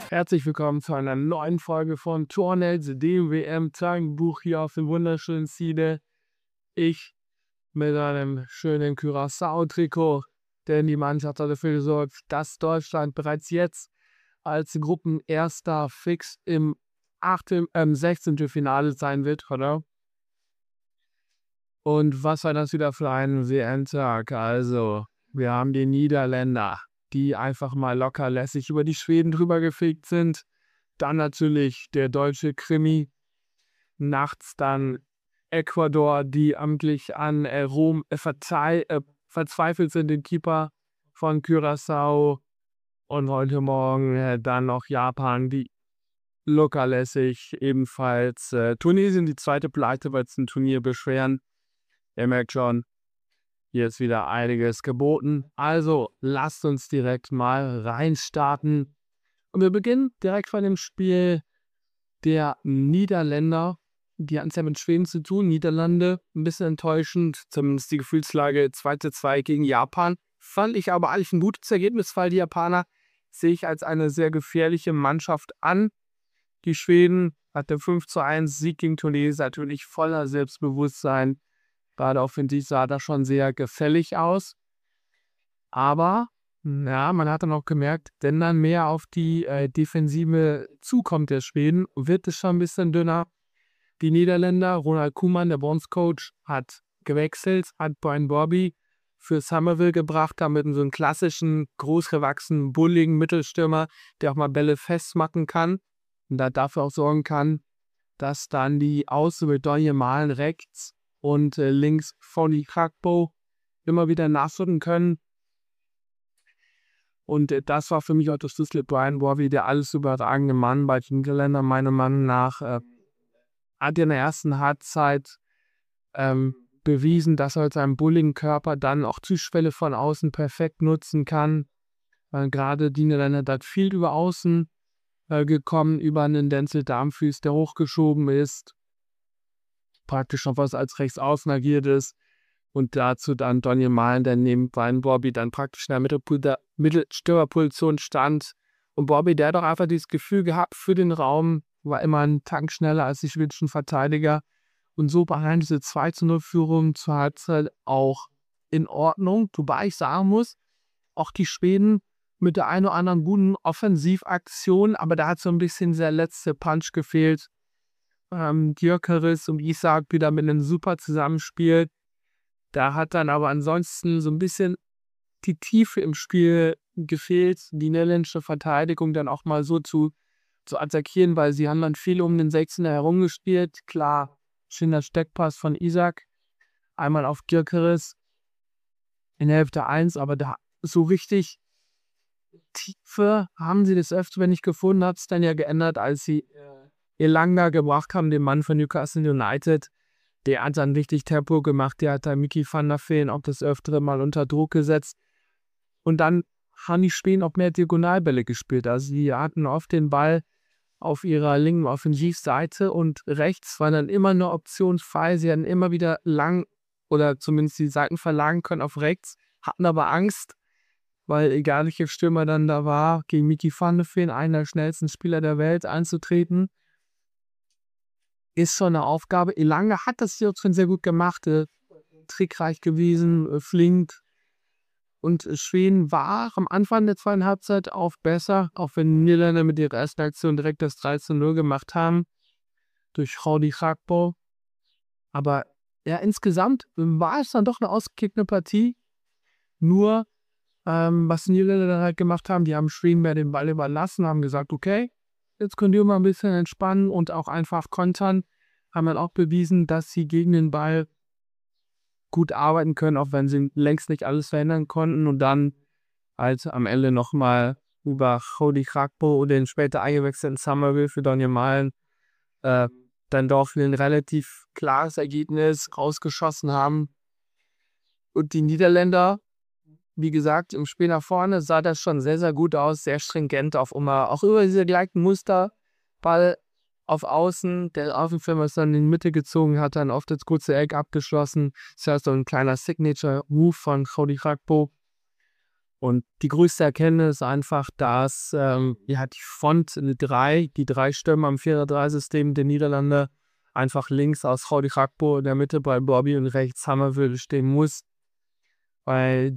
Herzlich willkommen zu einer neuen Folge von Tornels, dem WM-Tagebuch hier auf dem wunderschönen Side. Ich mit einem schönen Curaçao-Trikot, denn die Mannschaft hat dafür gesorgt, dass Deutschland bereits jetzt als Gruppenerster fix im 16. Finale sein wird, oder? Und was war das wieder für ein WM-Tag? Also, wir haben die Niederländer, die einfach mal lockerlässig über die Schweden drüber gefegt sind. Dann natürlich der deutsche Krimi. Nachts dann Ecuador, die amtlich an Rom verzweifelt sind, den Keeper von Curaçao. Und heute Morgen dann noch Japan, die lockerlässig ebenfalls Tunesien, die zweite Pleite, weil es ein Turnier beschweren. Ihr merkt schon, hier ist wieder einiges geboten. Also lasst uns direkt mal reinstarten. Und wir beginnen direkt von dem Spiel der Niederländer. Die hatten es ja mit Schweden zu tun. Niederlande, ein bisschen enttäuschend. Zumindest die Gefühlslage 2:2 gegen Japan. Fand ich aber eigentlich ein gutes Ergebnis, weil die Japaner sehe ich als eine sehr gefährliche Mannschaft an. Die Schweden hatte 5:1 Sieg gegen Tunesien, natürlich voller Selbstbewusstsein. Gerade offensiv sah das schon sehr gefällig aus. Aber ja, man hat dann auch gemerkt, wenn dann mehr auf die Defensive zukommt der Schweden, wird es schon ein bisschen dünner. Die Niederländer, Ronald Koeman, der Bondscoach, hat gewechselt, hat Brian Brobby für Summerville gebracht, damit so einen klassischen, großgewachsenen, bulligen Mittelstürmer, der auch mal Bälle festmachen kann und da dafür auch sorgen kann, dass dann die Außen mit Donny Malen rechts und links Fonny Krakpo immer wieder nachrücken können. Und das war für mich auch der Schlüssel. Brian Brobby, der alles überragende Mann bei den Niederländern, meiner Meinung nach, hat in der ersten Halbzeit bewiesen, dass er mit seinem bulligen Körper dann auch Zuschwelle von außen perfekt nutzen kann. Gerade die Niederländer hat viel über außen gekommen, über einen Denzel Dumfries, der hochgeschoben ist, praktisch noch was als Rechtsaußen agiert ist. Und dazu dann Donny Malen, der neben Brian Brobby dann praktisch in der Mittelstürmerposition stand. Und Brobby, der hat doch einfach dieses Gefühl gehabt für den Raum, war immer ein Tank schneller als die schwedischen Verteidiger. Und so war diese 2:0-Führung zur Halbzeit auch in Ordnung. Wobei ich sagen muss, auch die Schweden mit der einen oder anderen guten Offensivaktion, aber da hat so ein bisschen der letzte Punch gefehlt. Gyökeres und Isak wieder mit einem super Zusammenspiel. Da hat dann aber ansonsten so ein bisschen die Tiefe im Spiel gefehlt, die niederländische Verteidigung dann auch mal so zu attackieren, weil sie haben dann viel um den 16er herumgespielt. Klar, schöner Steckpass von Isak, einmal auf Gyökeres in der Hälfte 1, aber da so richtig Tiefe haben sie das Öfteren nicht gefunden, hat es dann ja geändert, als sie Elanga gebracht haben, den Mann von Newcastle United. Der hat dann richtig Tempo gemacht, der hat da Mickey van der Veen auch das Öfteren mal unter Druck gesetzt. Und dann haben die Schweden auch mehr Diagonalbälle gespielt. Also sie hatten oft den Ball auf ihrer linken Offensivseite und rechts war dann immer eine Option frei. Sie hatten immer wieder lang oder zumindest die Seiten verlagern können auf rechts, hatten aber Angst, weil egal welcher Stürmer dann da war, gegen Mickey van der Veen, einer der schnellsten Spieler der Welt, anzutreten, ist schon eine Aufgabe. Elanga hat das hier schon sehr gut gemacht, trickreich gewesen, flink. Und Schweden war am Anfang der zweiten Halbzeit auch besser, auch wenn die Niederländer mit ihrer ersten Aktion direkt das 3:0 gemacht haben, durch Rodi Gakpo. Aber ja, insgesamt war es dann doch eine ausgeglichene Partie. Nur, was die Niederländer dann halt gemacht haben, die haben Schweden mehr den Ball überlassen, haben gesagt, okay, jetzt könnt ihr mal ein bisschen entspannen und auch einfach kontern. Haben dann auch bewiesen, dass sie gegen den Ball gut arbeiten können, auch wenn sie längst nicht alles verändern konnten. Und dann halt am Ende nochmal über Rodi Gakpo und den später eingewechselten Summerville für Donny Malen dann doch ein relativ klares Ergebnis rausgeschossen haben. Und die Niederländer, wie gesagt, im Spiel nach vorne sah das schon sehr, sehr gut aus, sehr stringent auch über diese gleichen Muster. Ball auf Außen, der Außenfilmer ist dann in die Mitte gezogen, hat dann auf das kurze Eck abgeschlossen. Das heißt, so ein kleiner Signature-Move von Rodi Gakpo. Und die größte Erkenntnis ist einfach, dass die Front die drei Stürmer im 4-3-System der Niederlande einfach links aus Rudi Gakpo, in der Mitte bei Bobby und rechts Summerville stehen muss. Weil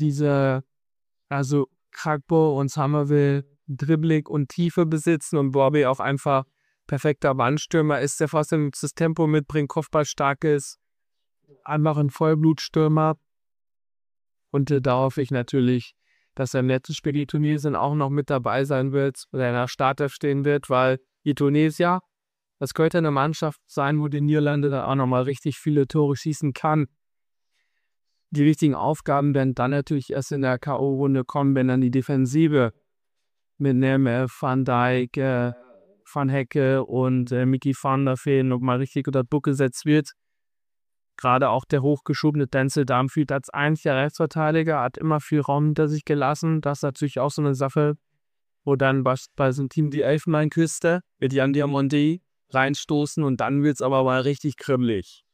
Gakpo und Summerville Dribbling und Tiefe besitzen und Bobby auch einfach perfekter Wandstürmer ist, der fast das Tempo mitbringt, kopfballstark ist, einfach ein Vollblutstürmer. Und da hoffe ich natürlich, dass er im letzten Spiel die Tunesien auch noch mit dabei sein wird oder in der Startelf stehen wird, weil die Tunesier, das könnte eine Mannschaft sein, wo die Niederlande da auch nochmal richtig viele Tore schießen kann. Die richtigen Aufgaben werden dann natürlich erst in der K.O.-Runde kommen, wenn dann die Defensive mit Neme, Van Dijk, Van Hecke und Mickey van der Veen nochmal richtig unter Druck gesetzt wird. Gerade auch der hochgeschobene Denzel Dumfries als einziger Rechtsverteidiger hat immer viel Raum hinter sich gelassen. Das ist natürlich auch so eine Sache, wo dann bei so einem Team die Elfenbeinküste mit Jan Diamondi reinstoßen und dann wird es aber mal richtig kribbelig.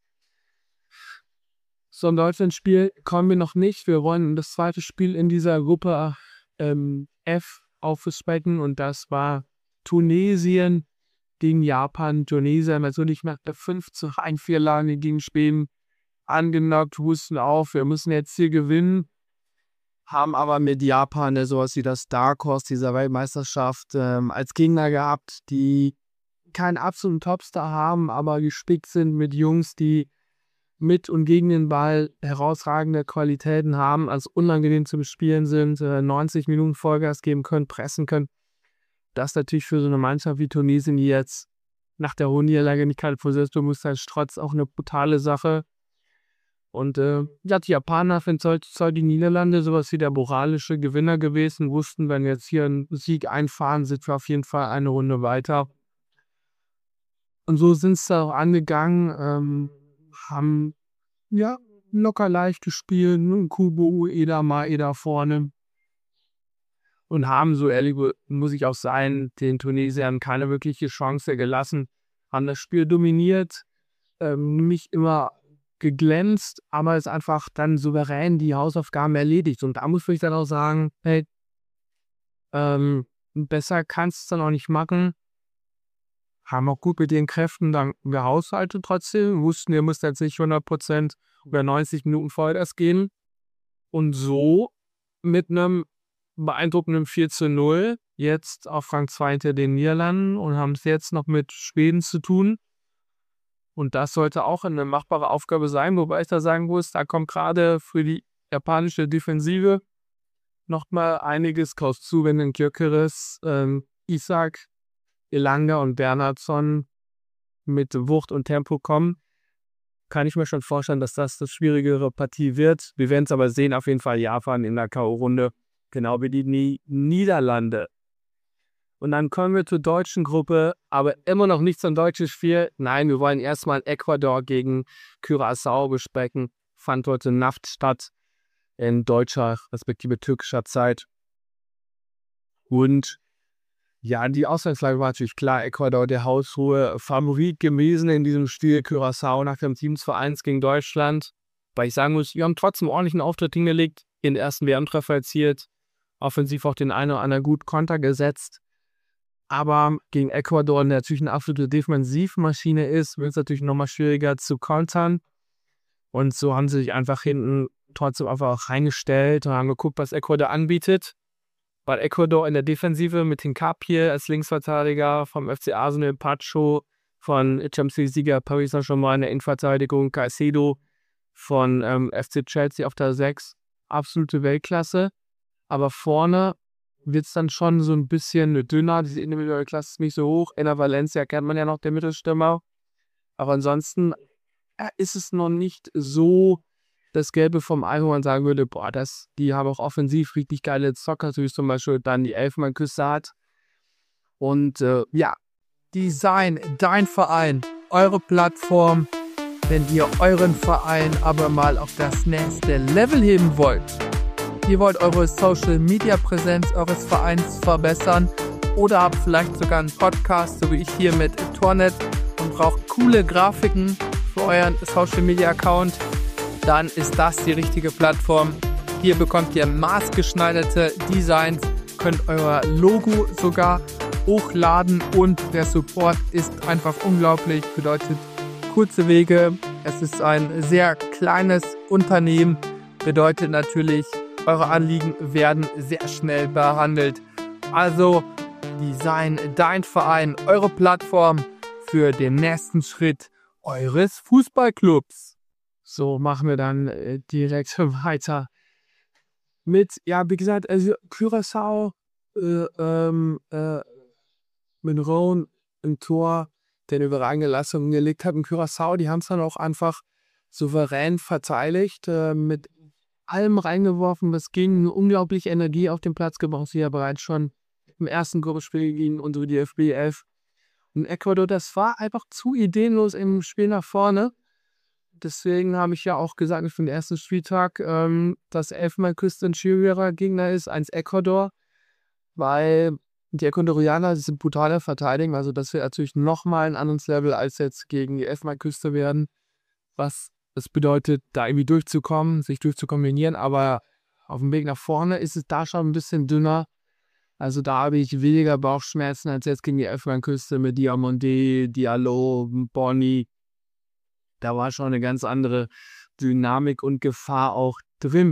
Zum Deutschland-Spiel kommen wir noch nicht. Wir wollen das zweite Spiel in dieser Gruppe F aufspecken und das war Tunesien gegen Japan. Tunesien natürlich nach der 5-1-Niederlage gegen Schweden angenockt, wussten auf, wir müssen jetzt hier gewinnen, haben aber mit Japan sowas wie das Dark Horse dieser Weltmeisterschaft als Gegner gehabt, die keinen absoluten Topstar haben, aber gespickt sind mit Jungs, die mit und gegen den Ball herausragende Qualitäten haben, also unangenehm zum Spielen sind, 90 Minuten Vollgas geben können, pressen können. Das ist natürlich für so eine Mannschaft wie Tunesien, die jetzt nach der hohen Niederlage nicht kalt vor Selbstbewusstsein trotz auch eine brutale Sache. Und die Japaner sind die Niederlande sowas wie der moralische Gewinner gewesen, wussten, wenn wir jetzt hier einen Sieg einfahren, sind wir auf jeden Fall eine Runde weiter. Und so sind es da auch angegangen, haben locker leicht gespielt, Kubo, Ueda, Maeda vorne. Und haben, so ehrlich muss ich auch sein, den Tunesiern keine wirkliche Chance gelassen. Haben das Spiel dominiert, nicht immer geglänzt, aber ist einfach dann souverän die Hausaufgaben erledigt. Und da muss ich dann auch sagen, hey, besser kannst du es dann auch nicht machen. Haben auch gut mit den Kräften dann gehaushaltet trotzdem. Wussten, ihr müsst jetzt nicht 100% über 90 Minuten Vollgas gehen. Und so mit einem beeindruckenden 4-0 jetzt auf Rang 2 hinter den Niederlanden und haben es jetzt noch mit Schweden zu tun. Und das sollte auch eine machbare Aufgabe sein, wobei ich da sagen muss, da kommt gerade für die japanische Defensive nochmal einiges zu, wenn den Gyökeres, Isak, Elanga und Bernhardsson mit Wucht und Tempo kommen. Kann ich mir schon vorstellen, dass das schwierigere Partie wird. Wir werden es aber sehen, auf jeden Fall Japan in der K.O.-Runde. Genau wie die Niederlande. Und dann kommen wir zur deutschen Gruppe, aber immer noch nicht zum deutschen Spiel. Nein, wir wollen erstmal Ecuador gegen Curaçao besprechen. Fand heute Nacht statt in deutscher respektive türkischer Zeit. Und ja, die Ausgangslage war natürlich klar. Ecuador der haushohe Favorit gewesen in diesem Spiel. Curaçao nach dem 7-1 gegen Deutschland. Weil ich sagen muss, wir haben trotzdem einen ordentlichen Auftritt hingelegt, den ersten WM-Treffer erzielt. Offensiv auch den einen oder anderen gut Konter gesetzt. Aber gegen Ecuador, der natürlich eine absolute Defensivmaschine ist, wird es natürlich nochmal schwieriger zu kontern. Und so haben sie sich einfach hinten trotzdem einfach auch reingestellt und haben geguckt, was Ecuador anbietet. Weil Ecuador in der Defensive mit Hincapié als Linksverteidiger, vom FC Arsenal Pacho, von Champions League-Sieger Paris Saint-Germain in der Innenverteidigung, Caicedo von FC Chelsea auf der 6. Absolute Weltklasse. Aber vorne wird es dann schon so ein bisschen dünner. Diese individuelle Klasse ist nicht so hoch. Enner Valencia kennt man ja noch, der Mittelstürmer. Aber ansonsten ist es noch nicht so das Gelbe vom Ei, wo man sagen würde, boah, die haben auch offensiv richtig geile Zocker, so wie zum Beispiel dann die Elfenbeinküste hat. Und Design, dein Verein, eure Plattform, wenn ihr euren Verein aber mal auf das nächste Level heben wollt. Ihr wollt eure Social-Media-Präsenz eures Vereins verbessern oder habt vielleicht sogar einen Podcast, so wie ich hier mit Tornet und braucht coole Grafiken für euren Social-Media-Account, dann ist das die richtige Plattform. Hier bekommt ihr maßgeschneiderte Designs, könnt euer Logo sogar hochladen und der Support ist einfach unglaublich, bedeutet kurze Wege. Es ist ein sehr kleines Unternehmen, bedeutet natürlich, eure Anliegen werden sehr schnell behandelt. Also Design, dein Verein, eure Plattform für den nächsten Schritt eures Fußballclubs. So machen wir dann direkt weiter mit, ja, wie gesagt, also Curaçao mit Rowan im Tor, der eine überragende Leistung gelegt hat. In Curaçao, die haben es dann auch einfach souverän verteidigt, mit allem reingeworfen, was ging, unglaublich Energie auf den Platz gebracht, sie ja bereits schon im ersten Gruppenspiel gegen unsere DFB 11. Und Ecuador, das war einfach zu ideenlos im Spiel nach vorne. Deswegen habe ich ja auch gesagt, für den ersten Spieltag, dass Elfenbeinküste ein schwierigerer Gegner ist als Ecuador, weil die Ecuadorianer sind brutaler verteidigen, also das wird natürlich nochmal ein anderes Level als jetzt gegen die Elfenbeinküste werden, was das bedeutet, da irgendwie durchzukommen, sich durchzukombinieren, aber auf dem Weg nach vorne ist es da schon ein bisschen dünner. Also da habe ich weniger Bauchschmerzen als jetzt gegen die Elfenbeinküste mit Diomande, Diallo, Boni. Da war schon eine ganz andere Dynamik und Gefahr auch drin.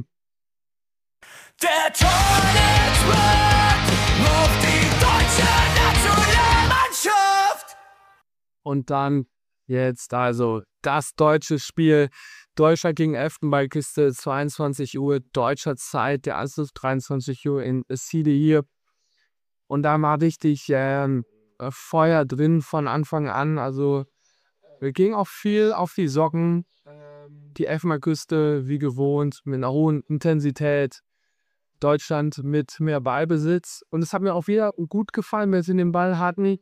Der Tornetzwert ruft die deutsche Nationalmannschaft! Und dann jetzt also das deutsche Spiel. Deutschland gegen Elfenbeinküste, 22 Uhr deutscher Zeit, der Anschluss 23 Uhr in Side hier. Und da war richtig Feuer drin von Anfang an. Also wir gingen auch viel auf die Socken. Die Elfenbeinküste wie gewohnt mit einer hohen Intensität. Deutschland mit mehr Ballbesitz. Und es hat mir auch wieder gut gefallen, wenn sie den Ball hatten.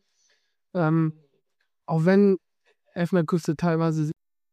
Auch wenn Elfenbeinküste teilweise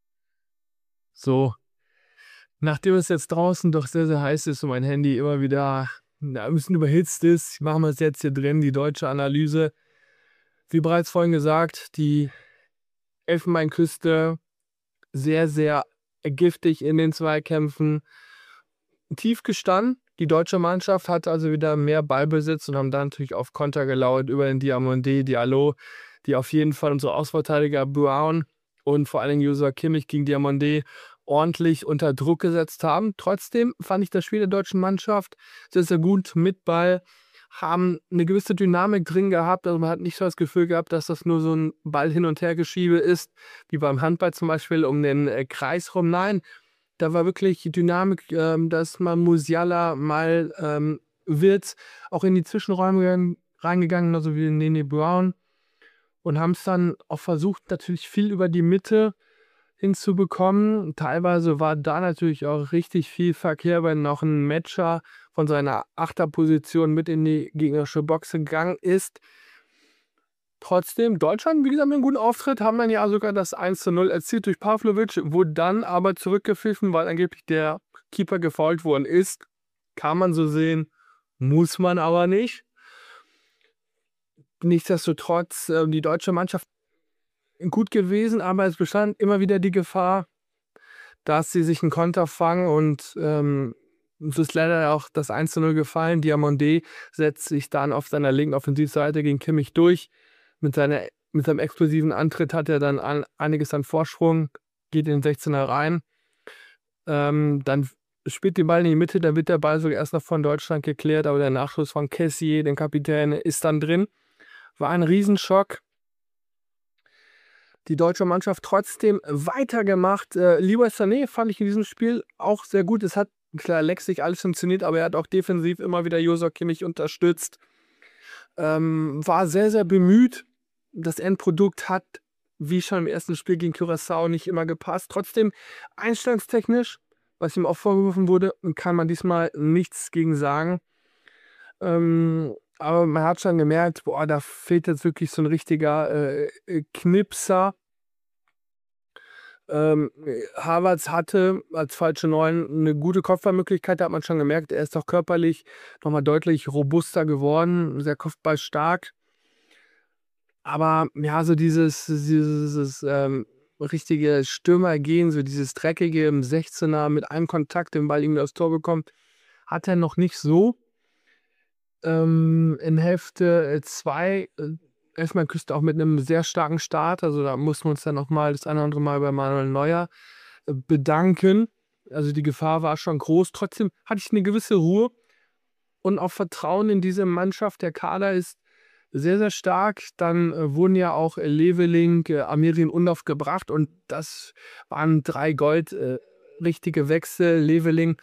so, nachdem es jetzt draußen doch sehr, sehr heiß ist und mein Handy immer wieder ein bisschen überhitzt ist, machen wir es jetzt hier drin, die deutsche Analyse. Wie bereits vorhin gesagt, die Elfenbeinküste sehr, sehr giftig in den Zweikämpfen. Tief gestanden. Die deutsche Mannschaft hat also wieder mehr Ballbesitz und haben dann natürlich auf Konter gelauert über den Diomande, Diallo, die auf jeden Fall unsere Ausverteidiger Brown und vor allen Dingen Joshua Kimmich gegen Diomande ordentlich unter Druck gesetzt haben. Trotzdem fand ich das Spiel der deutschen Mannschaft sehr, sehr gut mit Ball, haben eine gewisse Dynamik drin gehabt. Also man hat nicht so das Gefühl gehabt, dass das nur so ein Ball hin und her Geschiebe ist, wie beim Handball zum Beispiel um den Kreis rum. Nein, da war wirklich Dynamik, dass mal Musiala, mal Wirtz auch in die Zwischenräume reingegangen, also wie Nene Brown. Und haben es dann auch versucht, natürlich viel über die Mitte hinzubekommen. Teilweise war da natürlich auch richtig viel Verkehr, wenn noch ein Matcher von seiner Achterposition mit in die gegnerische Box gegangen ist. Trotzdem, Deutschland, wie gesagt, mit einem guten Auftritt, haben dann ja sogar das 1:0 erzielt durch Pavlovic, wurde dann aber zurückgepfiffen, weil angeblich der Keeper gefoult worden ist. Kann man so sehen, muss man aber nicht. Nichtsdestotrotz, die deutsche Mannschaft gut gewesen, aber es bestand immer wieder die Gefahr, dass sie sich einen Konter fangen und es ist leider auch das 1:0 gefallen. Diomande setzt sich dann auf seiner linken Offensivseite gegen Kimmich durch. Mit seinem explosiven Antritt hat er dann einiges an Vorsprung, geht in den 16er rein. Dann spielt den Ball in die Mitte, dann wird der Ball sogar erst noch von Deutschland geklärt, aber der Nachschuss von Kessié, den Kapitän, ist dann drin. War ein Riesenschock. Die deutsche Mannschaft trotzdem weitergemacht. Leroy Sané fand ich in diesem Spiel auch sehr gut. Es hat klar lästig alles funktioniert, aber er hat auch defensiv immer wieder Joshua Kimmich unterstützt. War sehr, sehr bemüht. Das Endprodukt hat, wie schon im ersten Spiel gegen Curaçao, nicht immer gepasst. Trotzdem einstellungstechnisch, was ihm auch vorgeworfen wurde, kann man diesmal nichts gegen sagen. Aber man hat schon gemerkt, boah, da fehlt jetzt wirklich so ein richtiger Knipser. Havertz hatte als falsche Neun eine gute Kopfballmöglichkeit, da hat man schon gemerkt, er ist doch körperlich nochmal deutlich robuster geworden, sehr kopfballstark. Aber ja, so dieses richtige Stürmergehen, so dieses dreckige im 16er mit einem Kontakt den Ball irgendwie aufs Tor bekommt, hat er noch nicht so. In Hälfte 2 Elfenbeinküste auch mit einem sehr starken Start. Also da mussten wir uns dann nochmal das eine oder andere Mal bei Manuel Neuer bedanken. Also die Gefahr war schon groß. Trotzdem hatte ich eine gewisse Ruhe und auch Vertrauen in diese Mannschaft. Der Kader ist sehr, sehr stark. Dann wurden ja auch Leveling, Amirin Undorf gebracht und das waren 3 richtige Wechsel. Leveling,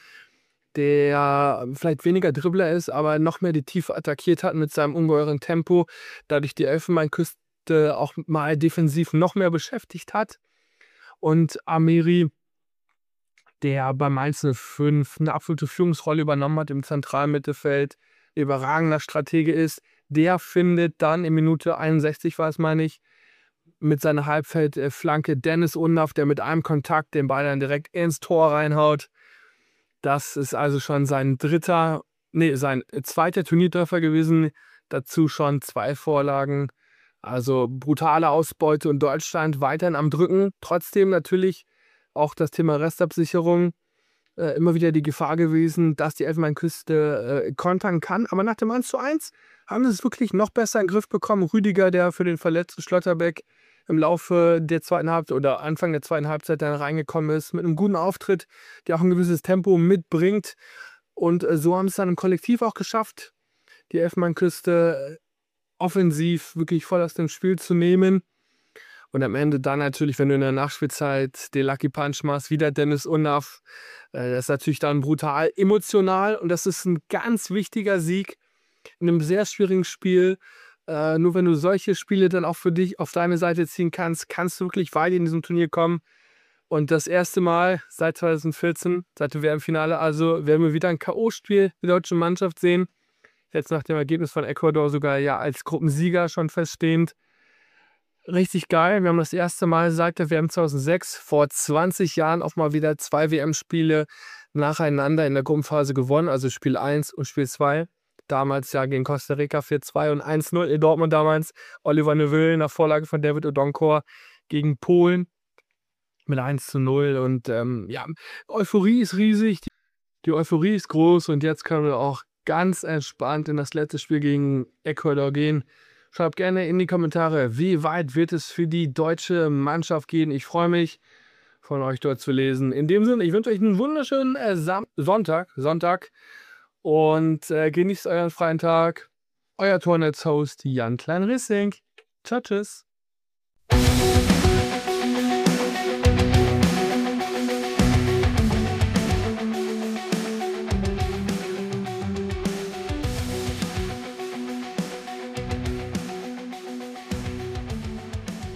der vielleicht weniger Dribbler ist, aber noch mehr die Tiefe attackiert hat mit seinem ungeheuren Tempo, dadurch die Elfenbeinküste auch mal defensiv noch mehr beschäftigt hat. Und Amiri, der bei Mainz 05 eine absolute Führungsrolle übernommen hat im zentralen Mittelfeld, überragender Stratege ist, der findet dann in Minute 61, war es, meine ich, mit seiner Halbfeldflanke Dennis Undorf, der mit einem Kontakt den Ball dann direkt ins Tor reinhaut. Das ist also schon sein zweiter Turniertreffer gewesen. Dazu schon 2 Vorlagen. Also brutale Ausbeute und Deutschland weiterhin am Drücken. Trotzdem natürlich auch das Thema Restabsicherung immer wieder die Gefahr gewesen, dass die Elfenbeinküste kontern kann. Aber nach dem 1:1 haben sie es wirklich noch besser in den Griff bekommen. Rüdiger, der für den verletzten Schlotterbeck im Laufe der zweiten Halbzeit oder Anfang der zweiten Halbzeit dann reingekommen ist, mit einem guten Auftritt, der auch ein gewisses Tempo mitbringt. Und so haben es dann im Kollektiv auch geschafft, die Elfenbeinküste offensiv wirklich voll aus dem Spiel zu nehmen. Und am Ende dann natürlich, wenn du in der Nachspielzeit den Lucky Punch machst, wieder Dennis Undorf. Das ist natürlich dann brutal emotional und das ist ein ganz wichtiger Sieg in einem sehr schwierigen Spiel. Nur wenn du solche Spiele dann auch für dich auf deine Seite ziehen kannst, kannst du wirklich weit in diesem Turnier kommen. Und das erste Mal seit 2014, seit dem WM-Finale, also werden wir wieder ein K.O.-Spiel der deutschen Mannschaft sehen. Jetzt nach dem Ergebnis von Ecuador sogar ja als Gruppensieger schon feststehend. Richtig geil. Wir haben das erste Mal seit der WM 2006 vor 20 Jahren auch mal wieder 2 WM-Spiele nacheinander in der Gruppenphase gewonnen. Also Spiel 1 und Spiel 2. Damals ja gegen Costa Rica 4:2 und 1:0 in Dortmund damals. Oliver Neville nach Vorlage von David Odonkor gegen Polen mit 1:0. Und ja, Euphorie ist riesig. Die Euphorie ist groß und jetzt können wir auch ganz entspannt in das letzte Spiel gegen Ecuador gehen. Schreibt gerne in die Kommentare, wie weit wird es für die deutsche Mannschaft gehen. Ich freue mich, von euch dort zu lesen. In dem Sinne, ich wünsche euch einen wunderschönen Sonntag und genießt euren freien Tag. Euer Tornetz-Host Jan Klein-Rissing. Ciao, tschüss.